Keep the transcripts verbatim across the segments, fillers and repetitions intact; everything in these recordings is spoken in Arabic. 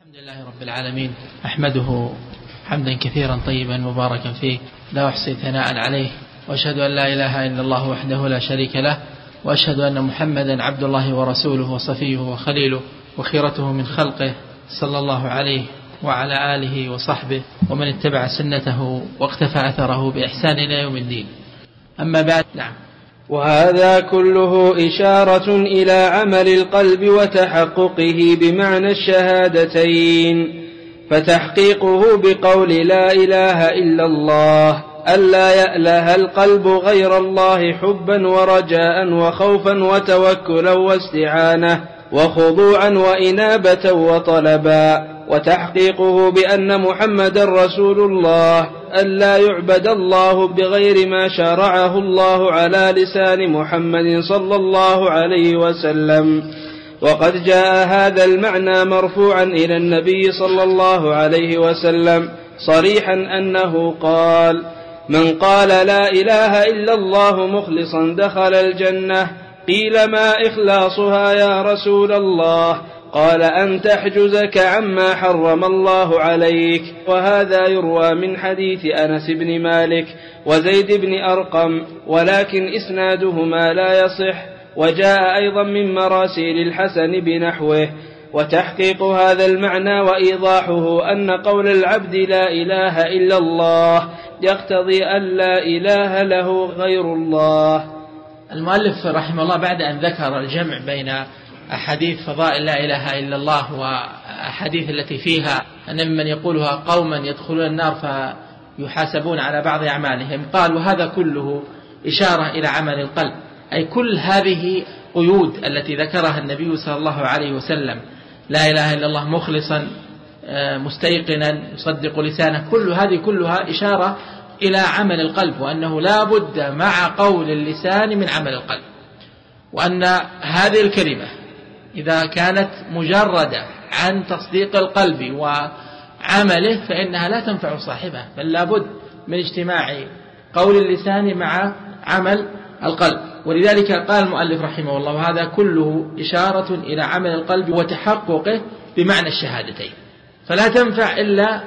الحمد لله رب العالمين، أحمده حمدا كثيرا طيبا مباركا فيه، لا أحصي ثناء عليه، وأشهد أن لا إله إلا الله وحده لا شريك له، وأشهد أن محمدا عبد الله ورسوله وصفيه وخليله وخيرته من خلقه، صلى الله عليه وعلى آله وصحبه ومن اتبع سنته واقتفى أثره بإحسان إلى يوم الدين. أما بعد. نعم. وهذا كله إشارة إلى عمل القلب وتحققه بمعنى الشهادتين، فتحقيقه بقول لا إله إلا الله ألا يأله القلب غير الله حبا ورجاء وخوفا وتوكلا واستعانة وخضوعا وإنابة وطلبا، وتحقيقه بأن محمدا رسول الله ألا يعبد الله بغير ما شرعه الله على لسان محمد صلى الله عليه وسلم. وقد جاء هذا المعنى مرفوعا إلى النبي صلى الله عليه وسلم صريحا أنه قال: من قال لا إله إلا الله مخلصا دخل الجنة. قيل: ما إخلاصها يا رسول الله؟ قال: أن تحجزك عما حرم الله عليك. وهذا يروى من حديث أنس بن مالك وزيد بن أرقم، ولكن إسنادهما لا يصح، وجاء أيضا من مراسيل الحسن بنحوه. وتحقيق هذا المعنى وإيضاحه أن قول العبد لا إله إلا الله يقتضي أن لا إله له غير الله. المؤلف رحمه الله بعد أن ذكر الجمع بين أحاديث فضائل لا إله إلا الله وأحاديث التي فيها أن ممن يقولها قوما يدخلون النار فيحاسبون على بعض أعمالهم، قال: وهذا كله إشارة إلى عمل القلب، أي كل هذه قيود التي ذكرها النبي صلى الله عليه وسلم، لا إله إلا الله مخلصا مستيقنا يصدق لسانه، كل هذه كلها إشارة إلى عمل القلب، وأنه لا بد مع قول اللسان من عمل القلب، وأن هذه الكلمة إذا كانت مجردة عن تصديق القلب وعمله فإنها لا تنفع صاحبها، بل لا بد من اجتماع قول اللسان مع عمل القلب. ولذلك قال المؤلف رحمه الله: وهذا كله إشارة إلى عمل القلب وتحققه بمعنى الشهادتين، فلا تنفع إلا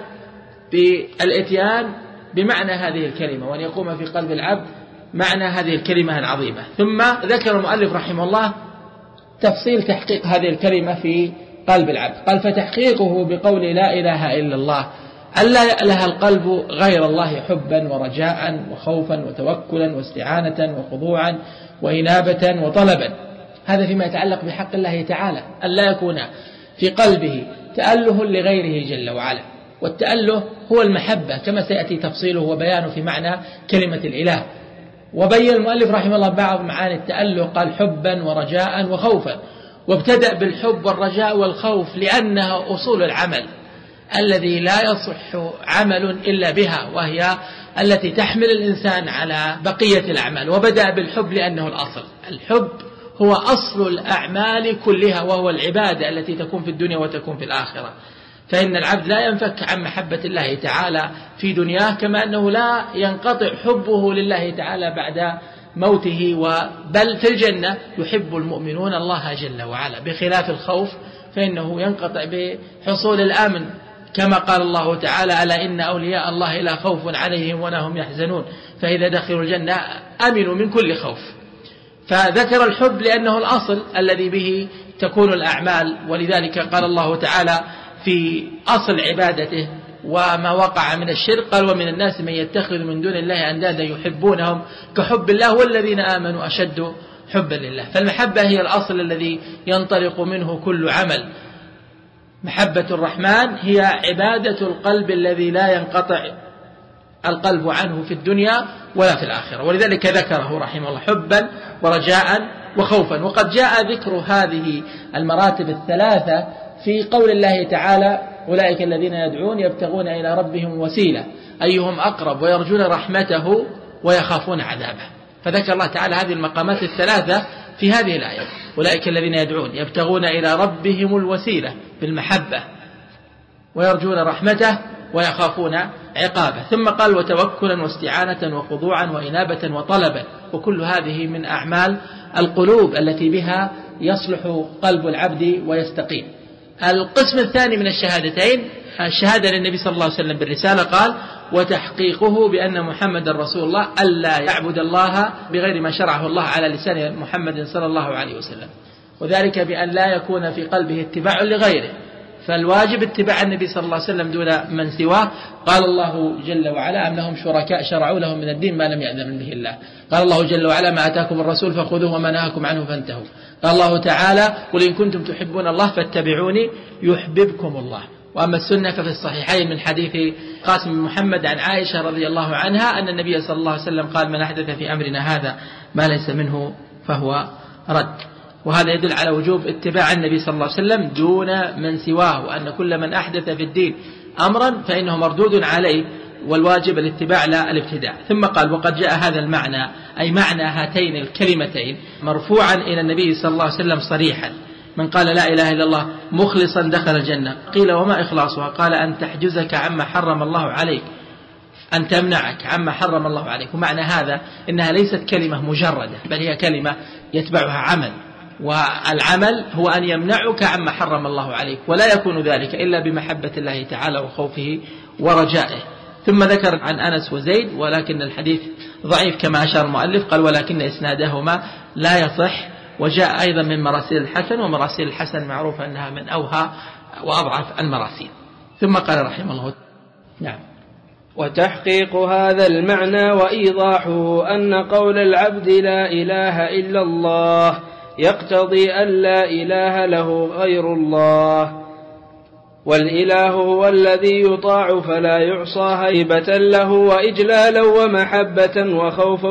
بالإتيان بمعنى هذه الكلمة، وأن يقوم في قلب العبد معنى هذه الكلمة العظيمة. ثم ذكر المؤلف رحمه الله تفصيل تحقيق هذه الكلمة في قلب العبد، قال: فتحقيقه بقول لا إله إلا الله ألا يأله القلب غير الله حبا ورجاء وخوفا وتوكلا واستعانة وخضوعا وإنابة وطلبا. هذا فيما يتعلق بحق الله تعالى، ألا يكون في قلبه تأله لغيره جل وعلا، والتأله هو المحبة كما سيأتي تفصيله وبيانه في معنى كلمة الإله. وبين المؤلف رحمه الله بعض معاني التأله، قال: حبا ورجاء وخوفا، وابتدأ بالحب والرجاء والخوف لأنها أصول العمل الذي لا يصح عمل إلا بها، وهي التي تحمل الإنسان على بقية الأعمال. وبدأ بالحب لأنه الأصل، الحب هو أصل الأعمال كلها، وهو العبادة التي تكون في الدنيا وتكون في الآخرة. فإن العبد لا ينفك عن محبة الله تعالى في دنياه، كما أنه لا ينقطع حبه لله تعالى بعد موته، بل في الجنة يحب المؤمنون الله جل وعلا، بخلاف الخوف فإنه ينقطع بحصول الأمن، كما قال الله تعالى: ألا إن أولياء الله لا خوف عليهم ولا هم يحزنون، فإذا دخلوا الجنة أمنوا من كل خوف. فذكر الحب لأنه الأصل الذي به تكون الأعمال، ولذلك قال الله تعالى في أصل عبادته وما وقع من الشرك، قال: ومن الناس من يتخذ من دون الله أندادا يحبونهم كحب الله والذين آمنوا أشد حبا لله. فالمحبة هي الأصل الذي ينطلق منه كل عمل. محبة الرحمن هي عبادة القلب الذي لا ينقطع القلب عنه في الدنيا ولا في الآخرة، ولذلك ذكره رحمه الله حبا ورجاء وخوفا. وقد جاء ذكر هذه المراتب الثلاثة في قول الله تعالى: أولئك الذين يدعون يبتغون إلى ربهم وسيلة أيهم أقرب ويرجون رحمته ويخافون عذابه. فذكر الله تعالى هذه المقامات الثلاثة في هذه الآية: أولئك الذين يدعون يبتغون إلى ربهم الوسيلة بالمحبة ويرجون رحمته ويخافون عقابه. ثم قال: وتوكلا واستعانة وخضوعا وإنابة وطلبا. وكل هذه من أعمال القلوب التي بها يصلح قلب العبد ويستقيم. القسم الثاني من الشهادتين الشهادة للنبي صلى الله عليه وسلم بالرسالة، قال وتحقيقه بأن محمد رسول الله ألا يعبد الله بغير ما شرعه الله على لسان محمد صلى الله عليه وسلم، وذلك بأن لا يكون في قلبه اتباع لغيره، فالواجب اتباع النبي صلى الله عليه وسلم دون من سواه. قال الله جل وعلا أم لهم شركاء شرعوا لهم من الدين ما لم يأذن به الله. قال الله جل وعلا ما آتاكم الرسول فخذوه وما نهاكم عنه فانتهوا. قال الله تعالى قل إن كنتم تحبون الله فاتبعوني يحببكم الله. وأما السنة ففي الصحيحين من حديث قاسم بن محمد عن عائشة رضي الله عنها أن النبي صلى الله عليه وسلم قال من أحدث في أمرنا هذا ما ليس منه فهو رد. وهذا يدل على وجوب اتباع النبي صلى الله عليه وسلم دون من سواه، وأن كل من أحدث في الدين أمرا فإنه مردود عليه، والواجب الاتباع لا الابتداع. ثم قال وقد جاء هذا المعنى أي معنى هاتين الكلمتين مرفوعا إلى النبي صلى الله عليه وسلم صريحا، من قال لا إله إلا الله مخلصا دخل الجنة. قيل وما إخلاصها؟ قال أن تحجزك عما حرم الله عليك، أن تمنعك عما حرم الله عليك. ومعنى هذا إنها ليست كلمة مجردة، بل هي كلمة يتبعها عمل، والعمل هو أن يمنعك عما حرم الله عليك، ولا يكون ذلك إلا بمحبة الله تعالى وخوفه ورجائه. ثم ذكر عن أنس وزيد ولكن الحديث ضعيف كما أشار المؤلف، قال ولكن إسنادهما لا يصح، وجاء أيضا من مراسيل الحسن، ومراسيل الحسن معروفة أنها من أوهى وأضعف المراسيل. ثم قال رحمه الله نعم وتحقيق هذا المعنى وإيضاحه أن قول العبد لا إله إلا الله يقتضي أن لا إله له غير الله، والإله هو الذي يطاع فلا يعصى هيبة له وإجلالا ومحبة وخوفا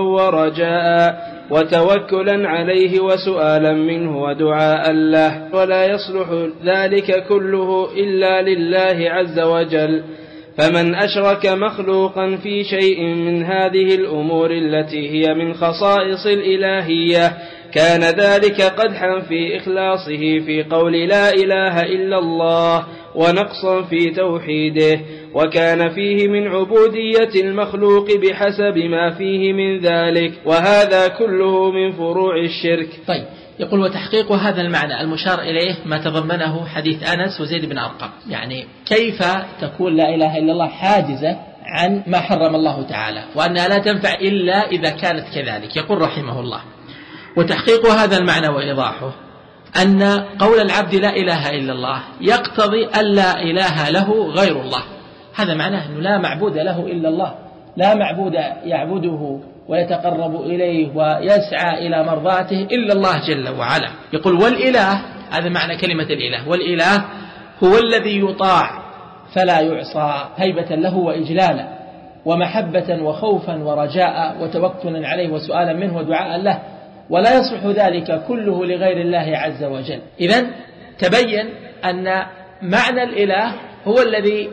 ورجاء وتوكلا عليه وسؤالا منه ودعاء له، ولا يصلح ذلك كله إلا لله عز وجل. فمن أشرك مخلوقا في شيء من هذه الأمور التي هي من خصائص الإلهية كان ذلك قدحا في إخلاصه في قول لا إله إلا الله ونقصا في توحيده، وكان فيه من عبودية المخلوق بحسب ما فيه من ذلك، وهذا كله من فروع الشرك. طيب، يقول وتحقيق هذا المعنى المشار إليه ما تضمنه حديث أنس وزيد بن أرقم، يعني كيف تكون لا إله إلا الله حاجزة عن ما حرم الله تعالى، وأنها لا تنفع إلا إذا كانت كذلك. يقول رحمه الله وتحقيق هذا المعنى وإيضاحه أن قول العبد لا إله إلا الله يقتضي أن لا إله له غير الله. هذا معناه أنه لا معبود له إلا الله، لا معبود يعبده ويتقرب إليه ويسعى إلى مرضاته إلا الله جل وعلا. يقول والإله، هذا معنى كلمة الإله، والإله هو الذي يطاع فلا يعصى هيبة له وإجلالا ومحبة وخوفا ورجاء وتوكلا عليه وسؤالا منه ودعاء له، ولا يصلح ذلك كله لغير الله عز وجل. إذن تبين أن معنى الإله هو الذي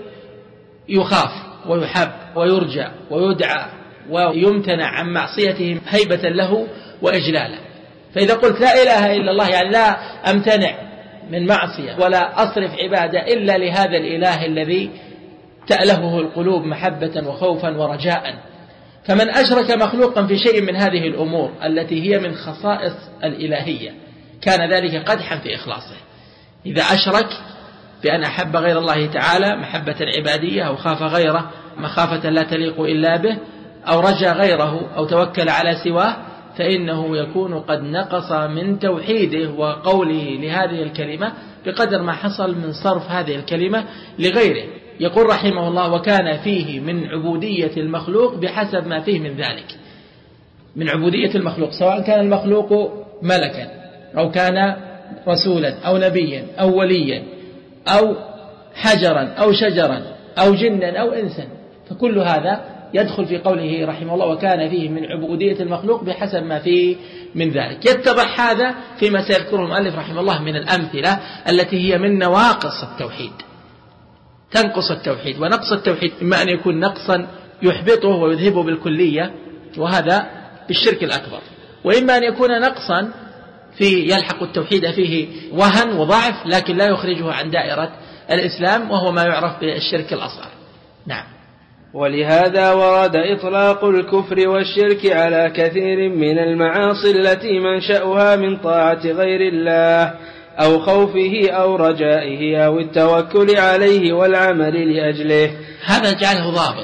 يخاف ويحب ويرجى ويدعى ويمتنع عن معصيته هيبة له وإجلالا. فإذا قلت لا إله إلا الله يعني لا أمتنع من معصية ولا أصرف عبادة إلا لهذا الإله الذي تألهه القلوب محبة وخوفا ورجاء. فمن أشرك مخلوقا في شيء من هذه الأمور التي هي من خصائص الإلهية كان ذلك قدحا في إخلاصه. إذا أشرك بأن أحب غير الله تعالى محبة عبادية أو خاف غيره مخافة لا تليق إلا به أو رجى غيره أو توكل على سواه فإنه يكون قد نقص من توحيده وقوله لهذه الكلمة بقدر ما حصل من صرف هذه الكلمة لغيره. يقول رحمه الله وكان فيه من عبودية المخلوق بحسب ما فيه من ذلك، من عبودية المخلوق سواء كان المخلوق ملكا أو كان رسولا أو نبيا أو وليا أو حجرا أو شجرا أو جنا أو إنسا، فكل هذا يدخل في قوله رحمه الله وكان فيه من عبودية المخلوق بحسب ما فيه من ذلك. يتضح هذا فيما سيذكره المؤلف رحمه الله من الأمثلة التي هي من نواقص التوحيد، تنقص التوحيد. ونقص التوحيد إما أن يكون نقصا يحبطه ويذهبه بالكلية وهذا بالشرك الأكبر، وإما أن يكون نقصا في يلحق التوحيد فيه وهن وضعف لكن لا يخرجه عن دائرة الإسلام وهو ما يعرف بالشرك الأصغر. نعم. ولهذا ورد إطلاق الكفر والشرك على كثير من المعاصي التي منشأها من طاعة غير الله أو خوفه أو رجائه أو التوكل عليه والعمل لأجله. هذا جعله ضابط،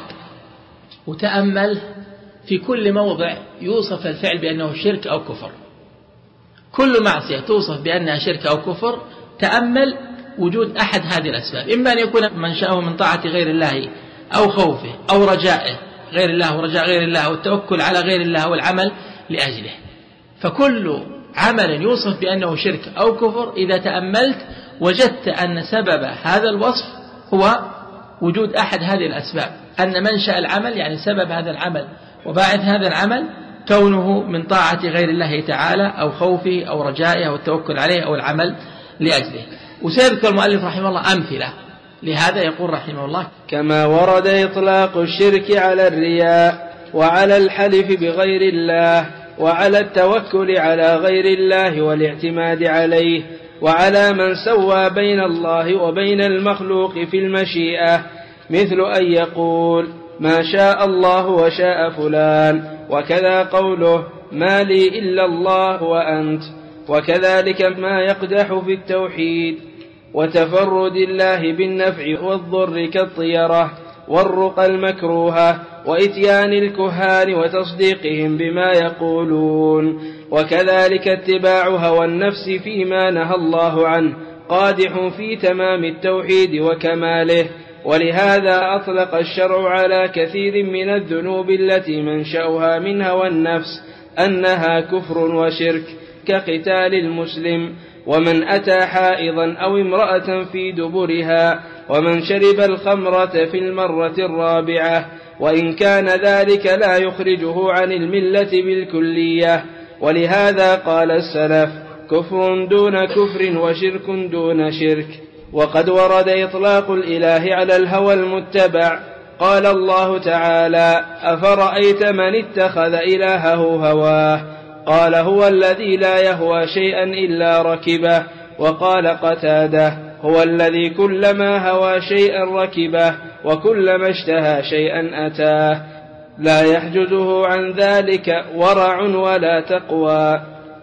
وتأمل في كل موضع يوصف الفعل بأنه شرك أو كفر، كل معصية توصف بأنها شرك أو كفر تأمل وجود أحد هذه الأسباب، إما أن يكون منشأه من طاعة غير الله أو خوفه أو رجائه غير الله ورجاء غير الله والتوكل على غير الله والعمل لأجله. فكل عمل يوصف بأنه شرك أو كفر إذا تأملت وجدت أن سبب هذا الوصف هو وجود أحد هذه الأسباب، أن منشأ العمل يعني سبب هذا العمل وباعث هذا العمل كونه من طاعة غير الله تعالى أو خوفه أو رجائه أو التوكل عليه أو العمل لأجله. وسيذكر المؤلف رحمه الله أمثلة لهذا، يقول رحمه الله: كما ورد إطلاق الشرك على الرياء وعلى الحلف بغير الله وعلى التوكل على غير الله والاعتماد عليه وعلى من سوى بين الله وبين المخلوق في المشيئة، مثل أن يقول ما شاء الله وشاء فلان، وكذا قوله ما لي إلا الله وأنت، وكذلك ما يقدح في التوحيد وتفرد الله بالنفع والضر كالطيرة والرقى المكروهة وإتيان الكهان وتصديقهم بما يقولون، وكذلك اتباع هوى النفس فيما نهى الله عنه قادح في تمام التوحيد وكماله. ولهذا أطلق الشرع على كثير من الذنوب التي منشأها من هوى النفس أنها كفر وشرك، كقتال المسلم، ومن أتى حائضا أو امرأة في دبرها، ومن شرب الخمرة في المرة الرابعة، وإن كان ذلك لا يخرجه عن الملة بالكلية. ولهذا قال السلف كفر دون كفر وشرك دون شرك. وقد ورد إطلاق الإله على الهوى المتبع، قال الله تعالى أفرأيت من اتخذ إلهه هواه، قال هو الذي لا يهوى شيئا إلا ركبه. وقال قتادة هو الذي كلما هوى شيئا ركبه وكلما اشتهى شيئا أتاه، لا يحجزه عن ذلك ورع ولا تقوى.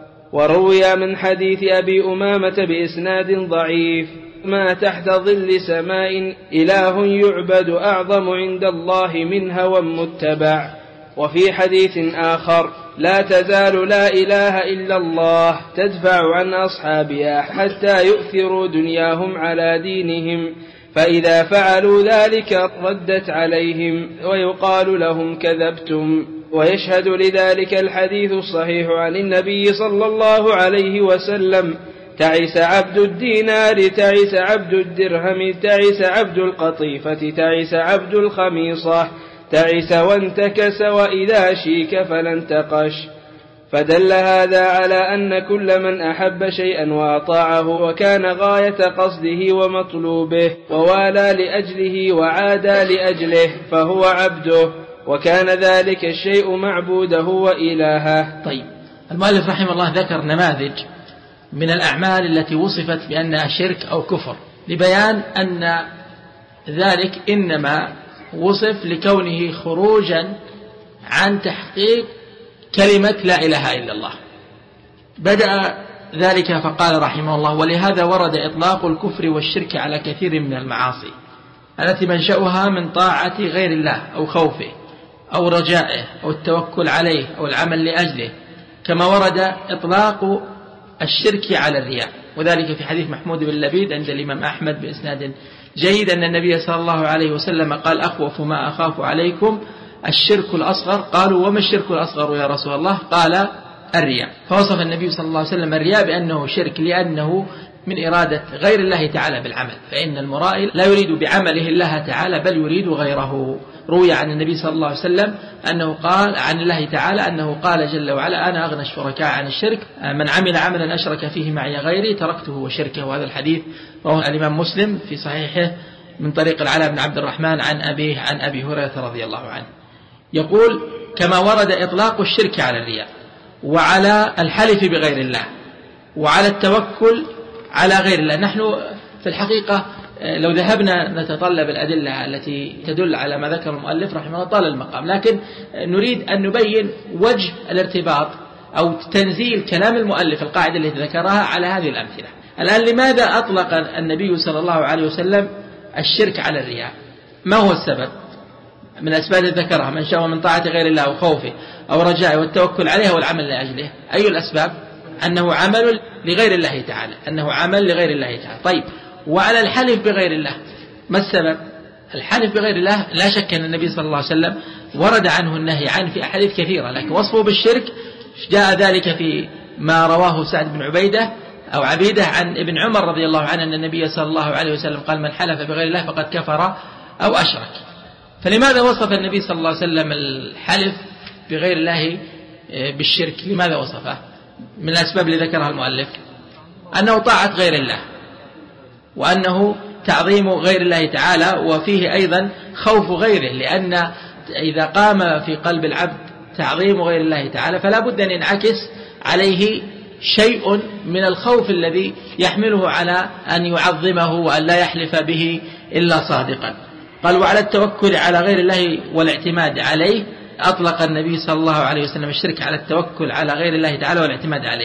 وروي من حديث أبي أمامة بإسناد ضعيف ما تحت ظل سماء إله يعبد أعظم عند الله من هوى متبع. وفي حديث آخر لا تزال لا إله إلا الله تدفع عن أصحابها حتى يؤثروا دنياهم على دينهم، فإذا فعلوا ذلك ردت عليهم ويقال لهم كذبتم. ويشهد لذلك الحديث الصحيح عن النبي صلى الله عليه وسلم تعس عبد الدينار تعس عبد الدرهم تعس عبد القطيفة تعس عبد الخميصة تعس وانتكس وإذا شيك فلانتقش. فدل هذا على أن كل من أحب شيئا وأطاعه وكان غاية قصده ومطلوبه ووالى لأجله وعادى لأجله فهو عبده، وكان ذلك الشيء معبوده وإلهه. طيب، المؤلف رحمه الله ذكر نماذج من الأعمال التي وصفت بأنها شرك أو كفر لبيان أن ذلك إنما وصف لكونه خروجا عن تحقيق كلمة لا إله إلا الله. بدأ ذلك فقال رحمه الله ولهذا ورد إطلاق الكفر والشرك على كثير من المعاصي التي منشأها من طاعة غير الله أو خوفه أو رجائه أو التوكل عليه أو العمل لأجله، كما ورد إطلاق الشرك على الرياء، وذلك في حديث محمود بن لبيد عند الإمام أحمد بإسناد جيد أن النبي صلى الله عليه وسلم قال أخوف ما أخاف عليكم الشرك الأصغر. قالوا وما الشرك الأصغر يا رسول الله؟ قال الرياء. فوصف النبي صلى الله عليه وسلم الرياء بأنه شرك لأنه من إرادة غير الله تعالى بالعمل، فإن المرائي لا يريد بعمله الله تعالى بل يريد غيره. روي عن النبي صلى الله عليه وسلم أنه قال عن الله تعالى أنه قال جل وعلا أنا أغنى الشركاء عن الشرك، من عمل عملا أشرك فيه معي غيري تركته وشركه. وهذا الحديث رواه الإمام مسلم في صحيحه من طريق العلاء بن عبد الرحمن عن أبيه عن أبي هريرة رضي الله عنه. يقول كما ورد إطلاق الشرك على الرياء وعلى الحلف بغير الله وعلى التوكل على غير الله. نحن في الحقيقة لو ذهبنا نتطلب الأدلة التي تدل على ما ذكر المؤلف رحمه الله طال المقام، لكن نريد أن نبين وجه الارتباط أو تنزيل كلام المؤلف القاعدة التي ذكرها على هذه الأمثلة. الآن لماذا أطلق النبي صلى الله عليه وسلم الشرك على الرياء؟ ما هو السبب؟ من الأسباب التي ذكرها: من شاء من طاعة غير الله وخوفه أو رجائه والتوكل عليه والعمل لأجله. أي الأسباب؟ أنه عمل لغير الله تعالى، أنه عمل لغير الله تعالى. طيب، وعلى الحلف بغير الله ما السبب؟ الحلف بغير الله لا شك أن النبي صلى الله عليه وسلم ورد عنه النهي عنه في أحاديث كثيرة، لكن وصفه بالشرك جاء ذلك في ما رواه سعد بن عبيدة أو عبيدة عن ابن عمر رضي الله عنه أن النبي صلى الله عليه وسلم قال: من حلف بغير الله فقد كفر أو أشرك. فلماذا وصف النبي صلى الله عليه وسلم الحلف بغير الله بالشرك؟ لماذا وصفه؟ من الأسباب اللي ذكرها المؤلف أنه طاعة غير الله، وأنه تعظيم غير الله تعالى، وفيه أيضا خوف غيره، لأن إذا قام في قلب العبد تعظيم غير الله تعالى فلا بد أن ينعكس عليه شيء من الخوف الذي يحمله على أن يعظمه وأن لا يحلف به إلا صادقا. قال: وعلى التوكل على غير الله والاعتماد عليه. أطلق النبي صلى الله عليه وسلم الشرك على التوكل على غير الله تعالى والاعتماد عليه.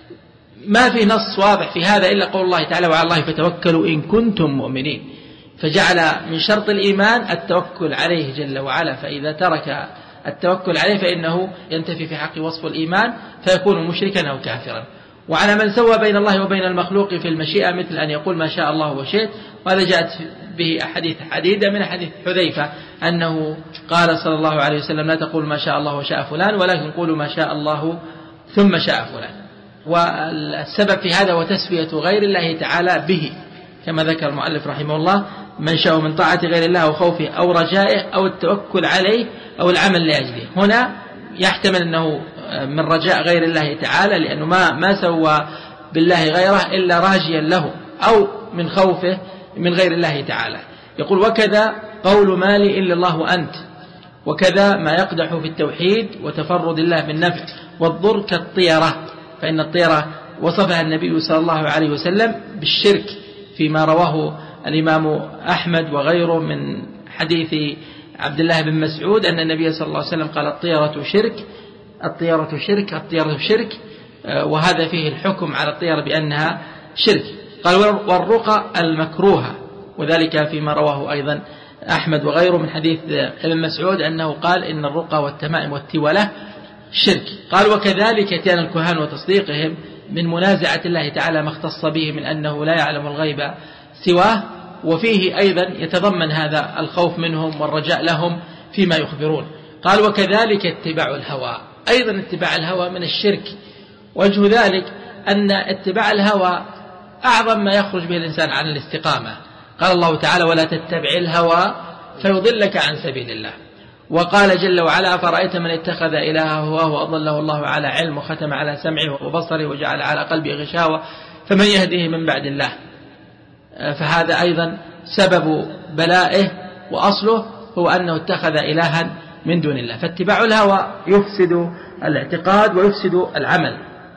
ما في نص واضح في هذا إلا قول الله تعالى: وعلى الله فتوكلوا إن كنتم مؤمنين، فجعل من شرط الإيمان التوكل عليه جل وعلا، فإذا ترك التوكل عليه فإنه ينتفي في حق وصف الإيمان فيكون مشركا أو كافرا. وعلى من سوى بين الله وبين المخلوق في المشيئة، مثل أن يقول ما شاء الله وشئت، وهذا جاءت به أحاديث عديدة، من حديث حذيفة أنه قال صلى الله عليه وسلم: لا تقول ما شاء الله وشاء فلان، ولكن قولوا ما شاء الله ثم شاء فلان. والسبب في هذا هو تسوية غير الله تعالى به، كما ذكر المؤلف رحمه الله: من شاء من طاعة غير الله وخوفه أو رجائه أو التوكل عليه أو العمل لأجله. هنا يحتمل أنه من رجاء غير الله تعالى، لأنه ما ما سوى بالله غيره إلا راجيا له، أو من خوفه من غير الله تعالى. يقول: وكذا قول ما لي إلا الله أنت، وكذا ما يقدح في التوحيد وتفرد الله بالنفع والضر كالطيرة، فإن الطيرة وصفها النبي صلى الله عليه وسلم بالشرك فيما رواه الإمام أحمد وغيره من حديث عبد الله بن مسعود أن النبي صلى الله عليه وسلم قال: الطيرة شرك، الطيرة شرك، الطيرة شرك، وهذا فيه الحكم على الطيرة بأنها شرك. قال: والرقى المكروهة، وذلك فيما رواه أيضا أحمد وغيره من حديث ابن مسعود أنه قال: إن الرقى والتمائم والتولة شرك. قال: وكذلك كان الكهان وتصديقهم من منازعة الله تعالى ما اختص به من أنه لا يعلم الغيب سواه، وفيه أيضا يتضمن هذا الخوف منهم والرجاء لهم فيما يخبرون. قال: وكذلك اتباع الهوى، أيضا اتباع الهوى من الشرك. وجه ذلك أن اتباع الهوى أعظم ما يخرج به الإنسان عن الاستقامة. قال الله تعالى: ولا تتبع الهوى فيضلك عن سبيل الله. وقال جل وعلا: أفرأيت من اتخذ إلهه هواه وأضله الله على علم وختم على سمعه وبصره وجعل على قلبه غشاوة فمن يهديه من بعد الله. فهذا أيضا سبب بلائه وأصله هو أنه اتخذ إلها من دون الله. فاتباع الهوى يفسد الاعتقاد ويفسد العمل،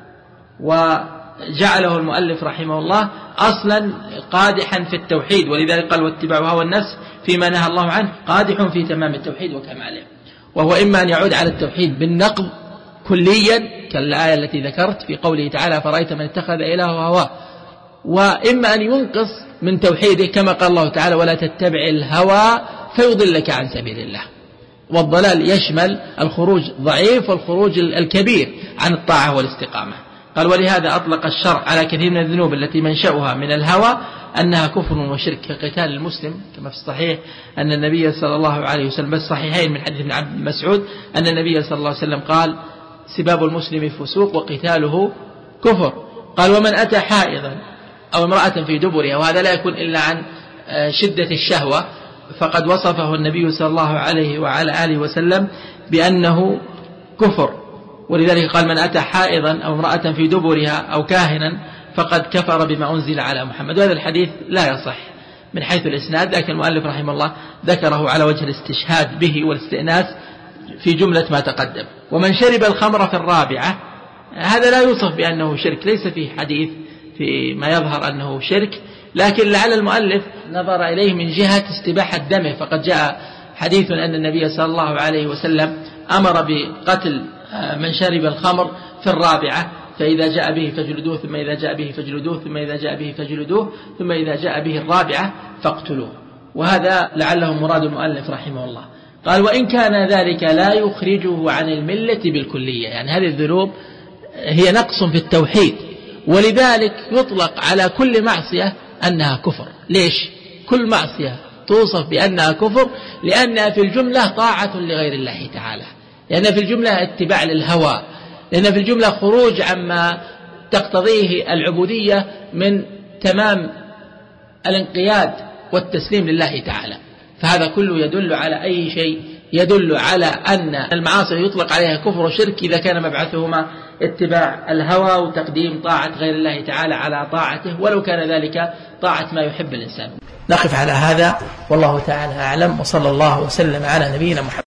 وجعله المؤلف رحمه الله أصلا قادحا في التوحيد، ولذلك قال: واتباع هوى النفس فيما نهى الله عنه قادح في تمام التوحيد وكماله. وهو إما أن يعود على التوحيد بالنقض كليا كالآية التي ذكرت في قوله تعالى: فرأيت من اتخذ إلهه هواه، وإما أن ينقص من توحيده كما قال الله تعالى: ولا تتبع الهوى فيضلك عن سبيل الله. والضلال يشمل الخروج ضعيف والخروج الكبير عن الطاعة والاستقامة. قال: ولهذا أطلق الشرع على كثير من الذنوب التي منشأها من الهوى أنها كفر وشرك، كقتال المسلم، كما في الصحيح أن النبي صلى الله عليه وسلم بالصحيحين من حديث ابن عبد مسعود أن النبي صلى الله عليه وسلم قال: سباب المسلم فسوق وقتاله كفر. قال: ومن أتى حائضا أو امرأة في دبرها، وهذا لا يكون إلا عن شدة الشهوة، فقد وصفه النبي صلى الله عليه وعلى آله وسلم بأنه كفر. ولذلك قال: من أتى حائضا أو امرأة في دبرها أو كاهنا فقد كفر بما أنزل على محمد. وهذا الحديث لا يصح من حيث الإسناد، لكن المؤلف رحمه الله ذكره على وجه الاستشهاد به والاستئناس في جملة ما تقدم. ومن شرب الخمر في الرابعة، هذا لا يوصف بأنه شرك، ليس فيه حديث في ما يظهر أنه شرك، لكن لعل المؤلف نظر إليه من جهة استباحة دمه، فقد جاء حديث أن النبي صلى الله عليه وسلم أمر بقتل من شرب الخمر في الرابعة، فإذا جاء به فاجلدوه، ثم إذا جاء به فاجلدوه، ثم إذا جاء به فاجلدوه، ثم إذا جاء به الرابعة فاقتلوه. وهذا لعله مراد المؤلف رحمه الله. قال وإن كان ذلك لا يخرجه عن الملة بالكلية، يعني هذه الذنوب هي نقص في التوحيد، ولذلك يطلق على كل معصية أنها كفر. ليش؟ كل معصية توصف بأنها كفر لأنها في الجملة طاعة لغير الله تعالى، لأنها في الجملة اتباع للهوى، لأنها في الجملة خروج عما تقتضيه العبودية من تمام الانقياد والتسليم لله تعالى. فهذا كله يدل على أي شيء؟ يدل على أن المعاصي يطلق عليها كفر وشرك إذا كان مبعثهما اتباع الهوى وتقديم طاعة غير الله تعالى على طاعته، ولو كان ذلك طاعة ما يحب الإنسان. نقف على هذا والله تعالى أعلم، وصلى الله وسلم على نبينا محمد.